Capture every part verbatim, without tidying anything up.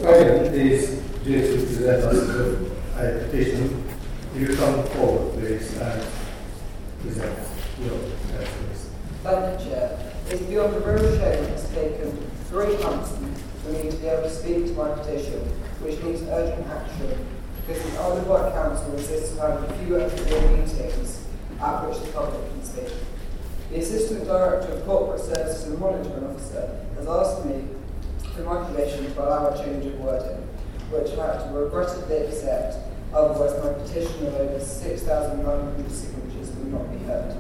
Australian is due to present us with a petition. You come forward, please, and present your case. Thank you, Chair. It's beyond a real shame it's taken three months for me to be able to speak to my petition, which needs urgent action, because the Isle of Wight Council insists on having a few extra meetings at which the public can speak. The Assistant Director of Corporate Services and Monitoring Officer has asked me for my permission to allow a change of wording, which I have to regrettably accept, otherwise my petition of over six thousand nine hundred signatures will not be heard.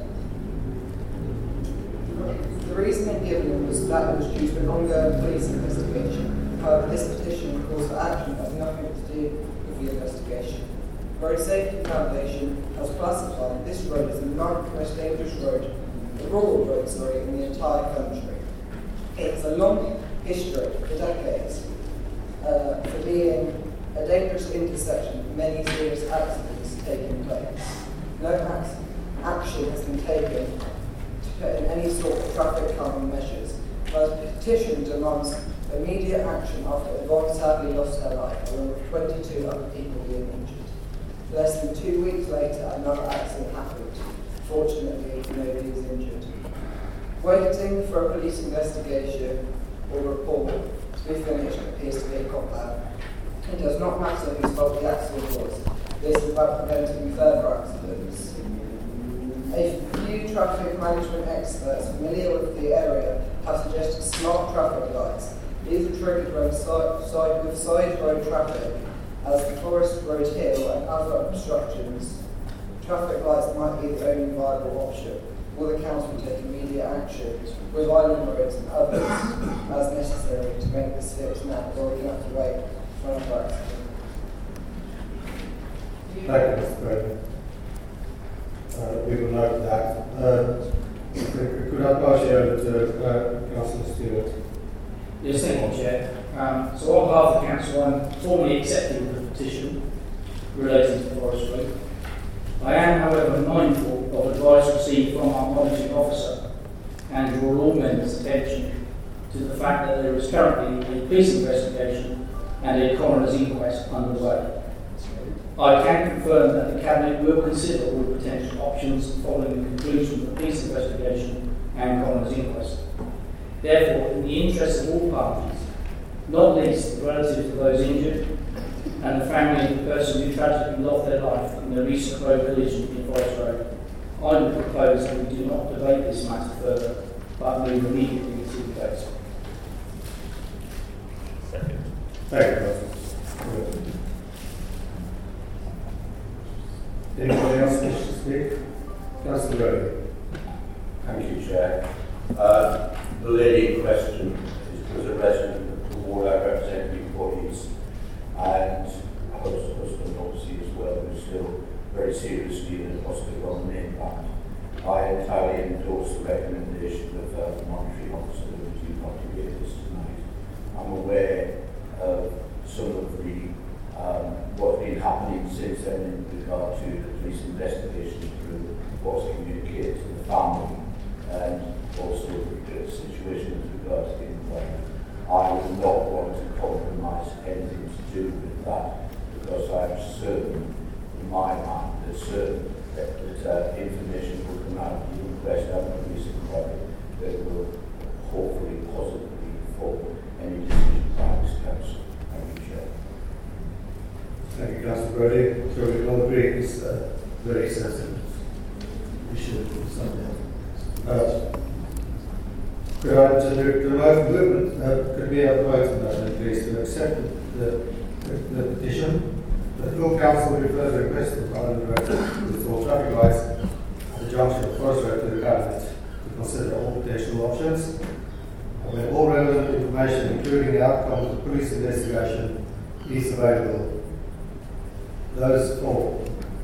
The reasoning given was that it was due to an ongoing police investigation. However, this petition calls for action that has nothing to do with the investigation. Road Safety Foundation has classified this road as the ninth most dangerous road, the rural road, sorry, in the entire country. It has a long history for decades uh, for being a dangerous intersection with many serious accidents taking place. No ac- action has been taken to put in any sort of traffic calming measures. The petition demands immediate action after Yvonne sadly lost her life, along with twenty-two other people being injured. Less than two weeks later, another accident happened. Fortunately, nobody was injured. Waiting for a police investigation or report to be finished appears to be a cop-out. It does not matter whose fault the accident was. This is about preventing further accidents. A few traffic management experts familiar with the area have suggested smart traffic lights. These are triggered when side, side, with side road traffic, as the Forest Road Hill and other obstructions. Traffic lights might be the only viable option. Will the council take immediate action with island roads and others as necessary to make this fix now, or we can have to wait for another accident? Thank you, Mister President. Uh, we will note that. Uh, could I pass you over to uh, Councillor Stewart? Yes, thank you, Chair. Um, so on behalf of the Council, I'm formally accepting the petition relating to Forest Road. I am, however, mindful of advice received from our monitoring officer and draw all members' attention to the fact that there is currently a police investigation and a coroner's inquest underway. I can confirm that the Cabinet will consider all potential options following the conclusion of the police investigation and coroner's inquest. Therefore, in the interest of all parties, not least the relatives of those injured and the family of the person who tragically lost their life in the recent road collision in Forest Road, I would propose that we do not debate this matter further, but move immediately to the case. Second. Thank you, Councillor. Anybody else wish to speak? Councillor Rowley. Thank you, Chair. Uh, the lady in question is, was a resident of the ward I represent the employees, and her husband obviously as well, who's still very seriously in the hospital on the impact. I entirely endorse the recommendation of uh, the monitoring officer that you not to hear this tonight. I'm aware of some of the um, what's been happening since then in regard to the police investigation through what's communicated to the family, and also the situation with regard to the inquiry. I would not want to compromise anything to do with that, because I am certain, in my mind, that certain that, that uh, information will come out of the inquest and the police inquiry that will hopefully positively inform any decision by this council. Thank you, Chair. Thank you, Councillor Brody. So we all agree it's a very sensitive issue. Uh, could I, to the, the motion movement, uh, could we have a vote on that, then, please, to accept the, the, the petition? The full council refers the request of Island Road to install traffic lights at the junction of Forest Road to the Cabinet to consider all potential options. And when all relevant information, including the outcome of the police investigation, is available. Those for.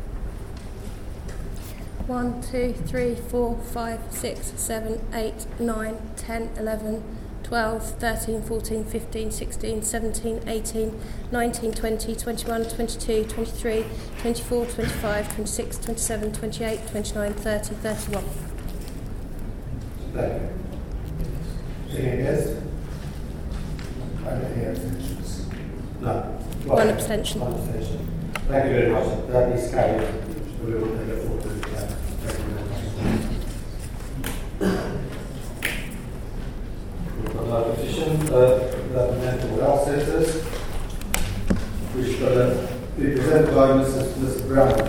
one, two, three, four, five, six, seven, eight, nine, ten, eleven, twelve, thirteen, fourteen, fifteen, sixteen, seventeen, eighteen, nineteen, twenty, twenty-one, twenty-two, twenty-three, twenty-four, twenty-five, twenty-six, twenty-seven, twenty-eight, twenty-nine, thirty, thirty-one. Thank you. Any against? Any abstentions? No. One abstention. One abstention. Thank you very much. That is carried. We will take it forward to the council. Thank you very much. We've got another petition, uh, that mental health centres, which uh, be presented by Missus Mister Brown.